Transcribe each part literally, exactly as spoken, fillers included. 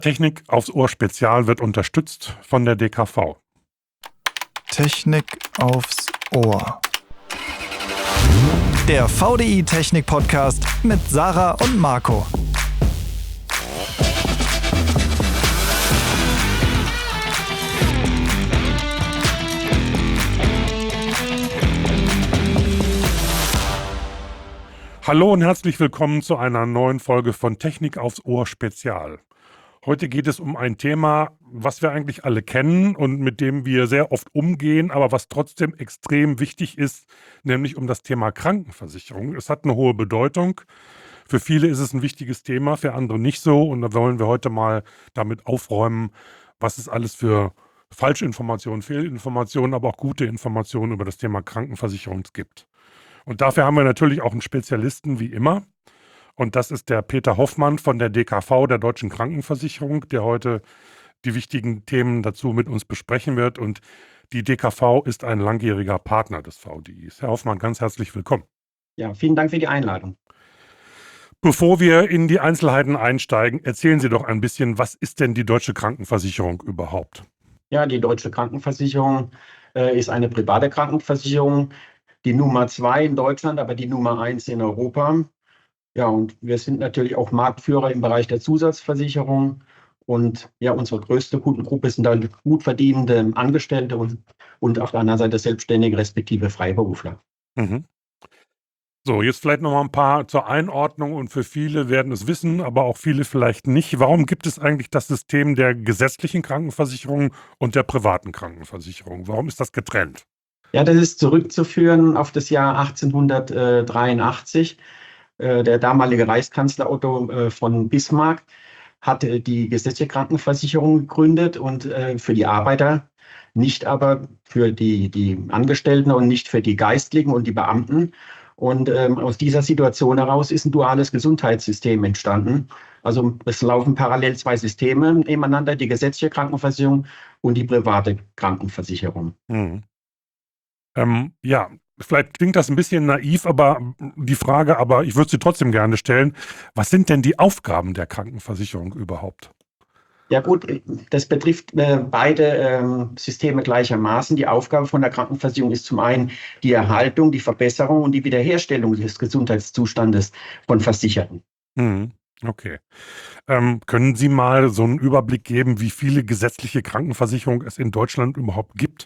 Technik aufs Ohr Spezial wird unterstützt von der D K V. Technik aufs Ohr. Der V D I Technik Podcast mit Sarah und Marco. Hallo und herzlich willkommen zu einer neuen Folge von Technik aufs Ohr Spezial. Heute geht es um ein Thema, was wir eigentlich alle kennen und mit dem wir sehr oft umgehen, aber was trotzdem extrem wichtig ist, nämlich um das Thema Krankenversicherung. Es hat eine hohe Bedeutung. Für viele ist es ein wichtiges Thema, für andere nicht so. Und da wollen wir heute mal damit aufräumen, was es alles für Falschinformationen, Fehlinformationen, aber auch gute Informationen über das Thema Krankenversicherung gibt. Und dafür haben wir natürlich auch einen Spezialisten wie immer. Und das ist der Peter Hoffmann von der D K V, der Deutschen Krankenversicherung, der heute die wichtigen Themen dazu mit uns besprechen wird. Und die D K V ist ein langjähriger Partner des V D Is. Herr Hoffmann, ganz herzlich willkommen. Ja, vielen Dank für die Einladung. Bevor wir in die Einzelheiten einsteigen, erzählen Sie doch ein bisschen, was ist denn die Deutsche Krankenversicherung überhaupt? Ja, die Deutsche Krankenversicherung äh, ist eine private Krankenversicherung, die Nummer zwei in Deutschland, aber die Nummer eins in Europa. Ja, und wir sind natürlich auch Marktführer im Bereich der Zusatzversicherung. Und ja, unsere größte Kundengruppe sind dann gut verdienende Angestellte und, und auf der anderen Seite Selbstständige respektive Freiberufler. Mhm. So, jetzt vielleicht noch mal ein paar zur Einordnung und für viele werden es wissen, aber auch viele vielleicht nicht. Warum gibt es eigentlich das System der gesetzlichen Krankenversicherung und der privaten Krankenversicherung? Warum ist das getrennt? Ja, das ist zurückzuführen auf das Jahr achtzehnhundertdreiundachtzig. Der damalige Reichskanzler Otto von Bismarck hat die gesetzliche Krankenversicherung gegründet und für die Arbeiter, nicht aber für die, die Angestellten und nicht für die Geistlichen und die Beamten. Und ähm, aus dieser Situation heraus ist ein duales Gesundheitssystem entstanden. Also es laufen parallel zwei Systeme nebeneinander, die gesetzliche Krankenversicherung und die private Krankenversicherung. Hm. Ähm, ja, vielleicht klingt das ein bisschen naiv, aber die Frage, aber ich würde sie trotzdem gerne stellen, was sind denn die Aufgaben der Krankenversicherung überhaupt? Ja gut, das betrifft äh, beide ähm, Systeme gleichermaßen. Die Aufgabe von der Krankenversicherung ist zum einen die Erhaltung, die Verbesserung und die Wiederherstellung des Gesundheitszustandes von Versicherten. Hm, okay. Ähm, können Sie mal so einen Überblick geben, wie viele gesetzliche Krankenversicherungen es in Deutschland überhaupt gibt?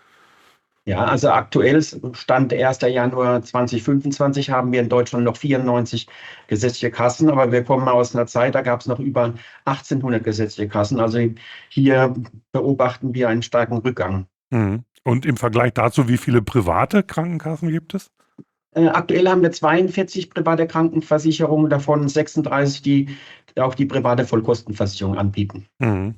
Ja, also aktuell Stand erster Januar zweitausendfünfundzwanzig haben wir in Deutschland noch vierundneunzig gesetzliche Kassen, aber wir kommen aus einer Zeit, da gab es noch über achtzehnhundert gesetzliche Kassen. Also hier beobachten wir einen starken Rückgang. Mhm. Und im Vergleich dazu, wie viele private Krankenkassen gibt es? Äh, aktuell haben wir zweiundvierzig private Krankenversicherungen, davon sechsunddreißig, die auch die private Vollkostenversicherung anbieten. Mhm.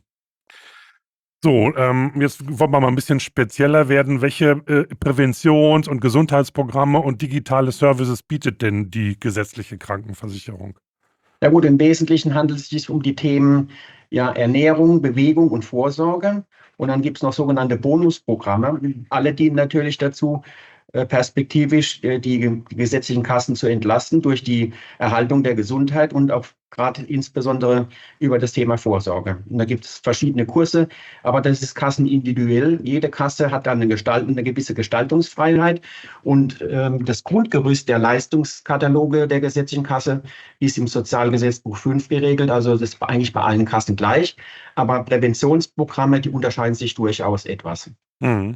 So, ähm, jetzt wollen wir mal ein bisschen spezieller werden. Welche äh, Präventions- und Gesundheitsprogramme und digitale Services bietet denn die gesetzliche Krankenversicherung? Ja gut, im Wesentlichen handelt es sich um die Themen ja, Ernährung, Bewegung und Vorsorge. Und dann gibt es noch sogenannte Bonusprogramme. Alle dienen natürlich dazu, äh, perspektivisch äh, die, die gesetzlichen Kassen zu entlasten durch die Erhaltung der Gesundheit und auch gerade insbesondere über das Thema Vorsorge. Und da gibt es verschiedene Kurse, aber das ist kassenindividuell. Jede Kasse hat dann eine, Gestalt, eine gewisse Gestaltungsfreiheit und ähm, das Grundgerüst der Leistungskataloge der gesetzlichen Kasse ist im Sozialgesetzbuch fünf geregelt, also das ist eigentlich bei allen Kassen gleich, aber Präventionsprogramme, die unterscheiden sich durchaus etwas. Mhm.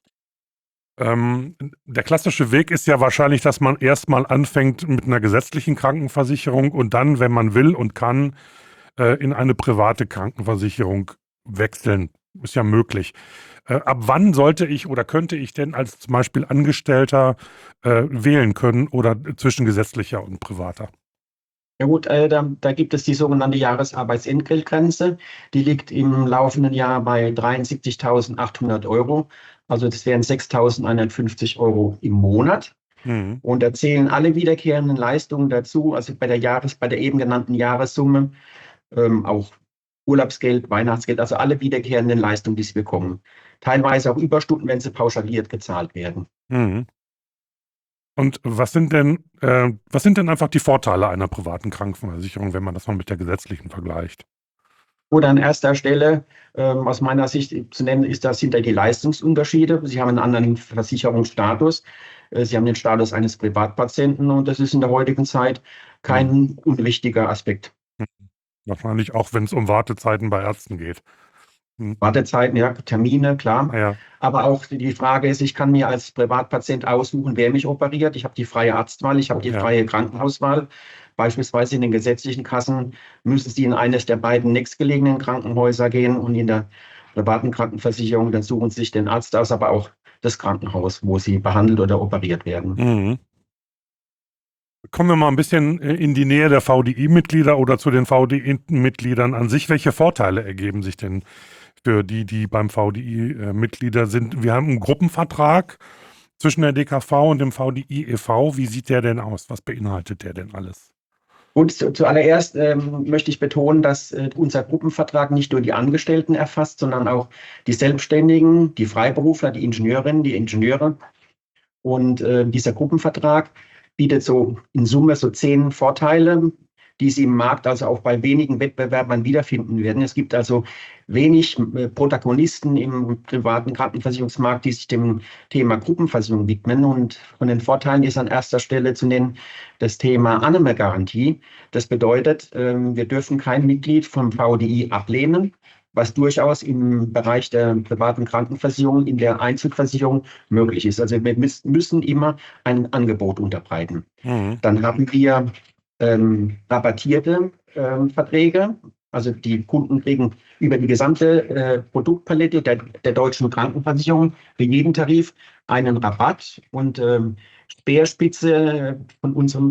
Ähm, der klassische Weg ist ja wahrscheinlich, dass man erstmal anfängt mit einer gesetzlichen Krankenversicherung und dann, wenn man will und kann, äh, in eine private Krankenversicherung wechseln. Ist ja möglich. Äh, ab wann sollte ich oder könnte ich denn als zum Beispiel Angestellter äh, wählen können oder zwischen gesetzlicher und privater? Ja gut, äh, da, da gibt es die sogenannte Jahresarbeitsentgeltgrenze. Die liegt im laufenden Jahr bei dreiundsiebzigtausendachthundert Euro. Also das wären sechstausendeinhundertfünfzig Euro im Monat. Mhm. Und da zählen alle wiederkehrenden Leistungen dazu, also bei der Jahres, bei der eben genannten Jahressumme, ähm, auch Urlaubsgeld, Weihnachtsgeld, also alle wiederkehrenden Leistungen, die Sie bekommen. Teilweise auch Überstunden, wenn sie pauschaliert gezahlt werden. Mhm. Und was sind denn, äh, was sind denn einfach die Vorteile einer privaten Krankenversicherung, wenn man das mal mit der gesetzlichen vergleicht? Oder an erster Stelle, ähm, aus meiner Sicht zu nennen, ist das sind da die Leistungsunterschiede. Sie haben einen anderen Versicherungsstatus. Äh, Sie haben den Status eines Privatpatienten und das ist in der heutigen Zeit Mhm. kein unwichtiger Aspekt. Wahrscheinlich auch, wenn es um Wartezeiten bei Ärzten geht. Mhm. Wartezeiten, ja, Termine, klar. Ja, Aber auch die Frage ist, ich kann mir als Privatpatient aussuchen, wer mich operiert. Ich habe die freie Arztwahl, ich habe die ja. freie Krankenhauswahl. Beispielsweise in den gesetzlichen Kassen müssen Sie in eines der beiden nächstgelegenen Krankenhäuser gehen und in der privaten Krankenversicherung, dann suchen Sie sich den Arzt aus, aber auch das Krankenhaus, wo Sie behandelt oder operiert werden. Mhm. Kommen wir mal ein bisschen äh, in die Nähe der V D I-Mitglieder oder zu den V D I-Mitgliedern an sich. Welche Vorteile ergeben sich denn für die, die beim V D I-Mitglieder sind? Wir haben einen Gruppenvertrag zwischen der D K V und dem V D I e V. Wie sieht der denn aus? Was beinhaltet der denn alles? Gut, zu, zuallererst ähm, möchte ich betonen, dass äh, unser Gruppenvertrag nicht nur die Angestellten erfasst, sondern auch die Selbstständigen, die Freiberufler, die Ingenieurinnen, die Ingenieure. Und äh, dieser Gruppenvertrag bietet so in Summe so zehn Vorteile, die Sie im Markt also auch bei wenigen Wettbewerbern wiederfinden werden. Es gibt also wenig äh, Protagonisten im privaten Krankenversicherungsmarkt, die sich dem Thema Gruppenversicherung widmen. Und von den Vorteilen ist an erster Stelle zu nennen das Thema Annahmegarantie. Das bedeutet, äh, wir dürfen kein Mitglied vom V D I ablehnen, was durchaus im Bereich der privaten Krankenversicherung, in der Einzelversicherung möglich ist. Also wir müssen immer ein Angebot unterbreiten. Mhm. Dann haben wir ähm, rabattierte ähm, Verträge. Also die Kunden kriegen über die gesamte äh, Produktpalette der, der deutschen Krankenversicherung für jeden Tarif einen Rabatt. Und ähm, Speerspitze von unserem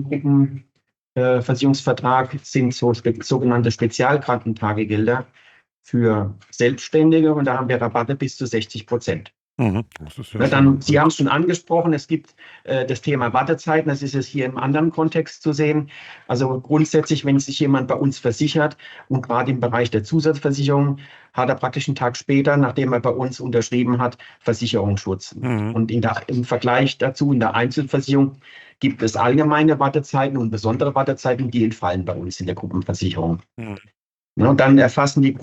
Gruppenversicherungsvertrag äh, sind so spe sogenannte Spezialkrankentagegelder für Selbstständige. Und da haben wir Rabatte bis zu sechzig Prozent. Mhm. Das ist ja Ja, schon. dann, Sie haben es schon angesprochen, es gibt äh, das Thema Wartezeiten, das ist es hier im anderen Kontext zu sehen. Also grundsätzlich, wenn sich jemand bei uns versichert und gerade im Bereich der Zusatzversicherung, hat er praktisch einen Tag später, nachdem er bei uns unterschrieben hat, Versicherungsschutz. Mhm. Und in der, im Vergleich dazu, in der Einzelversicherung gibt es allgemeine Wartezeiten und besondere Wartezeiten, die entfallen bei uns in der Gruppenversicherung. Mhm. Ja, und dann erfassen die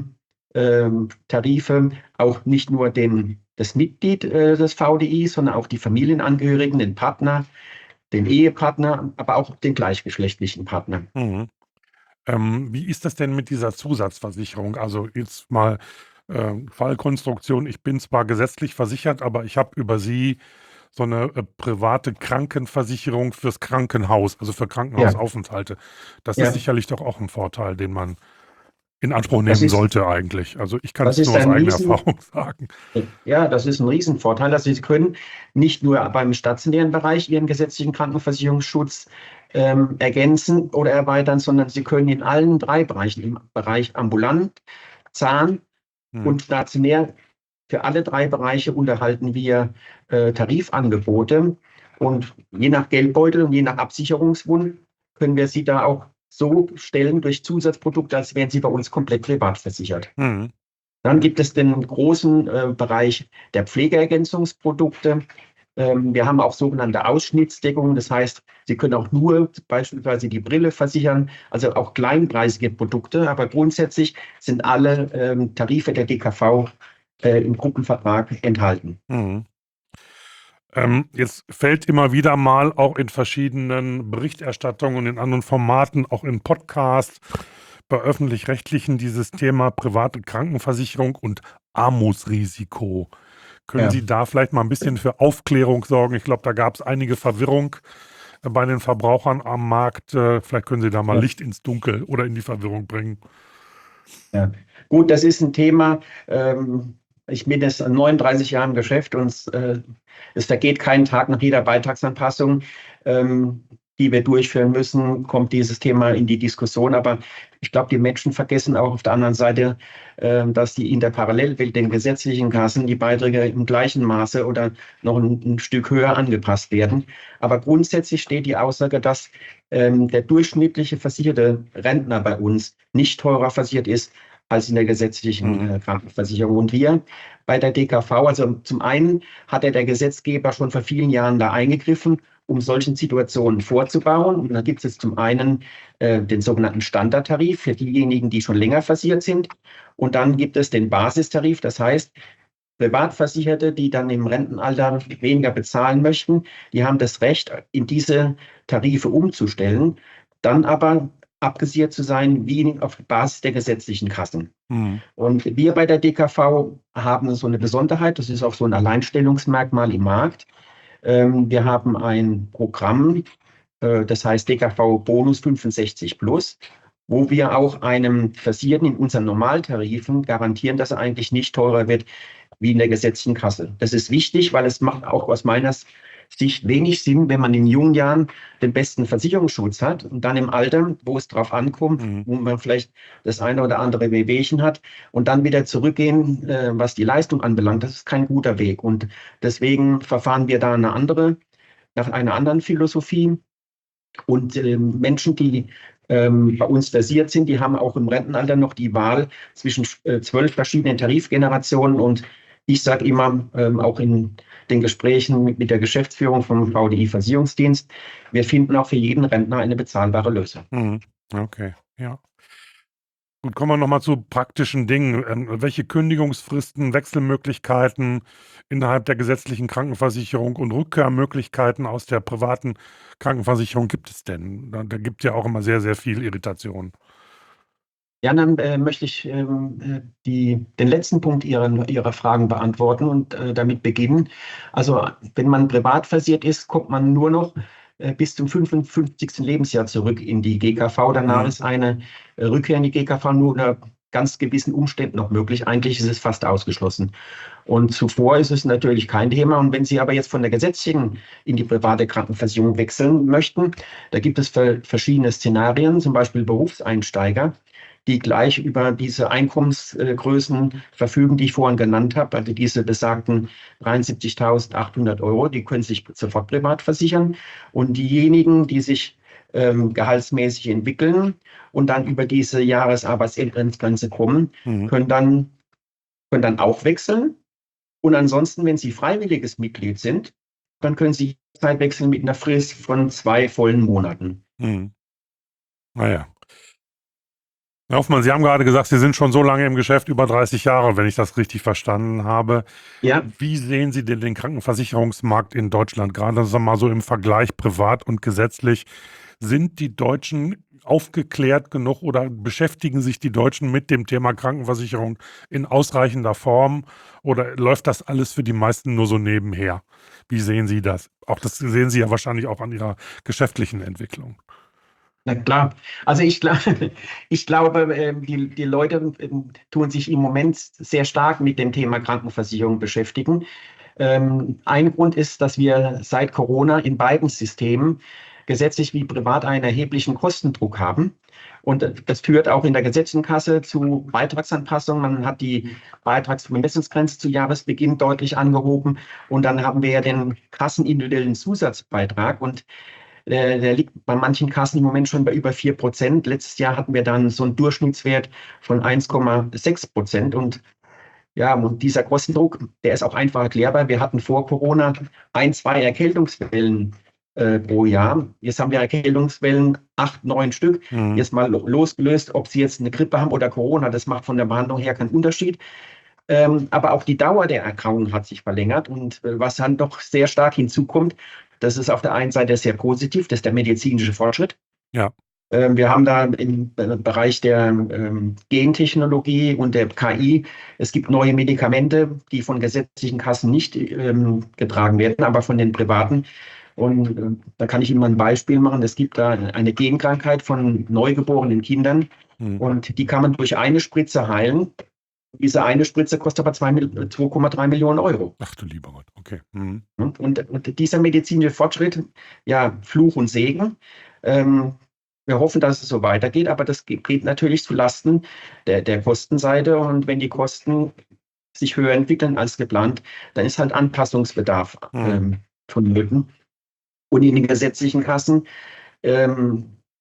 Gruppentarife auch nicht nur den, das Mitglied äh, des V D I, sondern auch die Familienangehörigen, den Partner, den Ehepartner, aber auch den gleichgeschlechtlichen Partner. Mhm. Ähm, wie ist das denn mit dieser Zusatzversicherung? Also jetzt mal äh, Fallkonstruktion. Ich bin zwar gesetzlich versichert, aber ich habe über Sie so eine äh, private Krankenversicherung fürs Krankenhaus, also für Ja, Krankenhausaufenthalte. Das ist ja, sicherlich doch auch ein Vorteil, den man in Anspruch das nehmen ist, sollte eigentlich. Also ich kann das es nur ist aus ein eigener Riesen, Erfahrung sagen. ja, das ist ein Riesenvorteil. Also Sie können nicht nur beim stationären Bereich Ihren gesetzlichen Krankenversicherungsschutz ähm, ergänzen oder erweitern, sondern Sie können in allen drei Bereichen, im Bereich ambulant, Zahn Hm. und stationär, für alle drei Bereiche unterhalten wir äh, Tarifangebote. Und je nach Geldbeutel und je nach Absicherungswunsch können wir Sie da auch so stellen durch Zusatzprodukte, als wären Sie bei uns komplett privat versichert. Hm. Dann gibt es den großen äh, Bereich der Pflegeergänzungsprodukte. Ähm, wir haben auch sogenannte Ausschnittsdeckungen. Das heißt, Sie können auch nur beispielsweise die Brille versichern, also auch kleinpreisige Produkte. Aber grundsätzlich sind alle ähm, Tarife der D K V äh, im Gruppenvertrag enthalten. Hm. Ähm, jetzt fällt immer wieder mal auch in verschiedenen Berichterstattungen und in anderen Formaten, auch in Podcasts, bei öffentlich-rechtlichen dieses Thema private Krankenversicherung und Armutsrisiko. Können Ja. Sie da vielleicht mal ein bisschen für Aufklärung sorgen? Ich glaube, da gab es einige Verwirrung äh, bei den Verbrauchern am Markt. Äh, vielleicht können Sie da mal Ja. Licht ins Dunkel oder in die Verwirrung bringen. Ja. Gut, das ist ein Thema. Ähm, ich bin jetzt neununddreißig Jahre im Geschäft und äh, es vergeht kein Tag nach jeder Beitragsanpassung, ähm, die wir durchführen müssen, kommt dieses Thema in die Diskussion. Aber ich glaube, die Menschen vergessen auch auf der anderen Seite, äh, dass die in der Parallelwelt den gesetzlichen Kassen die Beiträge im gleichen Maße oder noch ein, ein Stück höher angepasst werden. Aber grundsätzlich steht die Aussage, dass ähm, der durchschnittliche versicherte Rentner bei uns nicht teurer versichert ist als in der gesetzlichen Mhm. äh, Krankenversicherung. Und wir bei der D K V, also zum einen hat ja der Gesetzgeber schon vor vielen Jahren da eingegriffen, um solchen Situationen vorzubauen. Und da gibt es zum einen äh, den sogenannten Standardtarif für diejenigen, die schon länger versiert sind. Und dann gibt es den Basistarif, das heißt, Privatversicherte, die dann im Rentenalter weniger bezahlen möchten, die haben das Recht, in diese Tarife umzustellen, dann aber abgesichert zu sein, wie auf Basis der gesetzlichen Kassen. Mhm. Und wir bei der D K V haben so eine Besonderheit, das ist auch so ein Alleinstellungsmerkmal im Markt. Ähm, wir haben ein Programm, äh, das heißt D K V Bonus fünfundsechzig Plus, wo wir auch einem Versicherten in unseren Normaltarifen garantieren, dass er eigentlich nicht teurer wird wie in der gesetzlichen Kasse. Das ist wichtig, weil es macht auch aus meiner Sicht wenig Sinn, wenn man in jungen Jahren den besten Versicherungsschutz hat und dann im Alter, wo es drauf ankommt, Mhm. wo man vielleicht das eine oder andere Wehwehchen hat und dann wieder zurückgehen, äh, was die Leistung anbelangt. Das ist kein guter Weg. Und deswegen verfahren wir da eine andere, nach einer anderen Philosophie. Und äh, Menschen, die ähm, bei uns versiert sind, die haben auch im Rentenalter noch die Wahl zwischen äh, zwölf verschiedenen Tarifgenerationen. Und ich sage immer, ähm, auch in den Gesprächen mit, mit der Geschäftsführung vom V D I-Versicherungsdienst, wir finden auch für jeden Rentner eine bezahlbare Lösung. Mhm. Okay, ja. Gut, kommen wir nochmal zu praktischen Dingen. Ähm, welche Kündigungsfristen, Wechselmöglichkeiten innerhalb der gesetzlichen Krankenversicherung und Rückkehrmöglichkeiten aus der privaten Krankenversicherung gibt es denn? Da, da gibt es ja auch immer sehr, sehr viel Irritation. Ja, dann äh, möchte ich ähm, äh, die, den letzten Punkt Ihrer, Ihrer Fragen beantworten und äh, damit beginnen. Also, wenn man privat versiert ist, kommt man nur noch äh, bis zum fünfundfünfzigsten Lebensjahr zurück in die G K V. Danach Mhm. ist eine äh, Rückkehr in die G K V nur unter ganz gewissen Umständen noch möglich. Eigentlich ist es fast ausgeschlossen. Und zuvor ist es natürlich kein Thema. Und wenn Sie aber jetzt von der gesetzlichen in die private Krankenversicherung wechseln möchten, da gibt es ver- verschiedene Szenarien, zum Beispiel Berufseinsteiger, die gleich über diese Einkommensgrößen verfügen, die ich vorhin genannt habe, also diese besagten dreiundsiebzigtausendachthundert Euro, die können sich sofort privat versichern. Und diejenigen, die sich ähm, gehaltsmäßig entwickeln und dann über diese Jahresarbeitsentgrenze kommen, Mhm. können dann, können dann auch wechseln. Und ansonsten, wenn Sie freiwilliges Mitglied sind, dann können Sie Zeit wechseln mit einer Frist von zwei vollen Monaten. Mhm. Naja. Herr Hoffmann, Sie haben gerade gesagt, Sie sind schon so lange im Geschäft, über dreißig Jahre, wenn ich das richtig verstanden habe. Ja, Wie sehen Sie denn den Krankenversicherungsmarkt in Deutschland? Gerade sagen wir mal so im Vergleich privat und gesetzlich. Sind die Deutschen aufgeklärt genug oder beschäftigen sich die Deutschen mit dem Thema Krankenversicherung in ausreichender Form oder läuft das alles für die meisten nur so nebenher? Wie sehen Sie das? Auch das sehen Sie ja wahrscheinlich auch an Ihrer geschäftlichen Entwicklung. na klar. Also ich, gla- ich glaube, ähm, die, die Leute ähm, tun sich im Moment sehr stark mit dem Thema Krankenversicherung beschäftigen. Ähm, ein Grund ist, dass wir seit Corona in beiden Systemen gesetzlich wie privat einen erheblichen Kostendruck haben. Und äh, das führt auch in der gesetzlichen Kasse zu Beitragsanpassungen. Man hat die Beitragsbemessungsgrenze zu Jahresbeginn deutlich angehoben. Und dann haben wir ja den kassenindividuellen Zusatzbeitrag. Und der, der liegt bei manchen Kassen im Moment schon bei über vier Prozent. Letztes Jahr hatten wir dann so einen Durchschnittswert von eins Komma sechs Prozent. Und ja, und dieser Kostendruck, der ist auch einfach erklärbar. Wir hatten vor Corona ein, zwei Erkältungswellen äh, pro Jahr. Jetzt haben wir Erkältungswellen, acht, neun Stück. Mhm. Jetzt mal lo- losgelöst, ob Sie jetzt eine Grippe haben oder Corona, das macht von der Behandlung her keinen Unterschied. Ähm, aber auch die Dauer der Erkrankung hat sich verlängert. Und äh, was dann doch sehr stark hinzukommt, das ist auf der einen Seite sehr positiv, das ist der medizinische Fortschritt. Ja. Ähm, wir haben da im äh, Bereich der ähm, Gentechnologie und der K I, es gibt neue Medikamente, die von gesetzlichen Kassen nicht ähm, getragen werden, aber von den privaten. Und äh, da kann ich Ihnen mal ein Beispiel machen. Es gibt da eine Genkrankheit von neugeborenen Kindern Mhm. und die kann man durch eine Spritze heilen. Diese eine Spritze kostet aber zwei Mil- zwei Komma drei Millionen Euro. Ach du lieber Gott, okay. Mhm. Und, und dieser medizinische Fortschritt, ja, Fluch und Segen. Ähm, wir hoffen, dass es so weitergeht, aber das geht, geht natürlich zu Lasten der, der Kostenseite. Und wenn die Kosten sich höher entwickeln als geplant, dann ist halt Anpassungsbedarf Mhm. ähm, vonnöten. Und in den gesetzlichen Kassen ähm,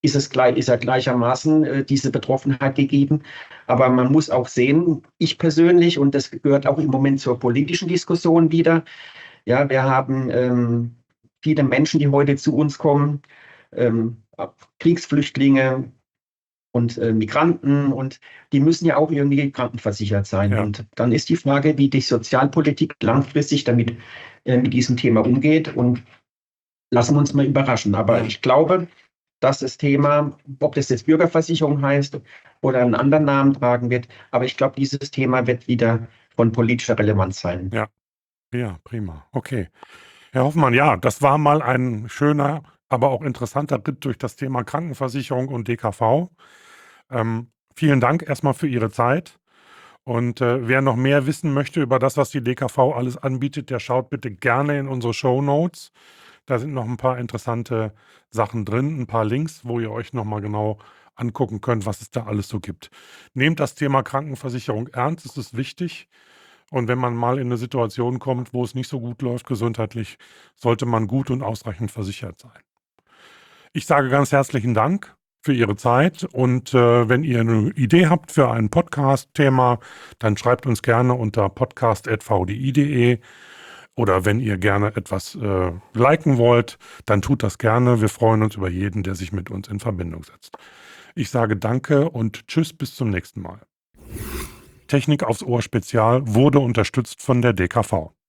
ist es gleich, ist ja gleichermaßen äh, diese Betroffenheit gegeben. Aber man muss auch sehen, ich persönlich, und das gehört auch im Moment zur politischen Diskussion wieder, ja, wir haben ähm, viele Menschen, die heute zu uns kommen, ähm, Kriegsflüchtlinge und äh, Migranten, und die müssen ja auch irgendwie krankenversichert sein. Ja. Und dann ist die Frage, wie die Sozialpolitik langfristig damit äh, mit diesem Thema umgeht, und lassen wir uns mal überraschen. Aber ich glaube, dass das Thema, ob das jetzt Bürgerversicherung heißt oder einen anderen Namen tragen wird, aber ich glaube, dieses Thema wird wieder von politischer Relevanz sein. Ja, ja, prima. Okay. Herr Hoffmann, ja, das war mal ein schöner, aber auch interessanter Ritt durch das Thema Krankenversicherung und D K V. Ähm, vielen Dank erstmal für Ihre Zeit. Und äh, wer noch mehr wissen möchte über das, was die D K V alles anbietet, der schaut bitte gerne in unsere Shownotes. Da sind noch ein paar interessante Sachen drin, ein paar Links, wo ihr euch nochmal genau angucken könnt, was es da alles so gibt. Nehmt das Thema Krankenversicherung ernst, es ist wichtig. Und wenn man mal in eine Situation kommt, wo es nicht so gut läuft gesundheitlich, sollte man gut und ausreichend versichert sein. Ich sage ganz herzlichen Dank für Ihre Zeit, und äh, wenn ihr eine Idee habt für ein Podcast-Thema, dann schreibt uns gerne unter podcast punkt v d i punkt d e, oder wenn ihr gerne etwas äh, liken wollt, dann tut das gerne. Wir freuen uns über jeden, der sich mit uns in Verbindung setzt. Ich sage Danke und Tschüss, bis zum nächsten Mal. Technik aufs Ohr Spezial wurde unterstützt von der D K V.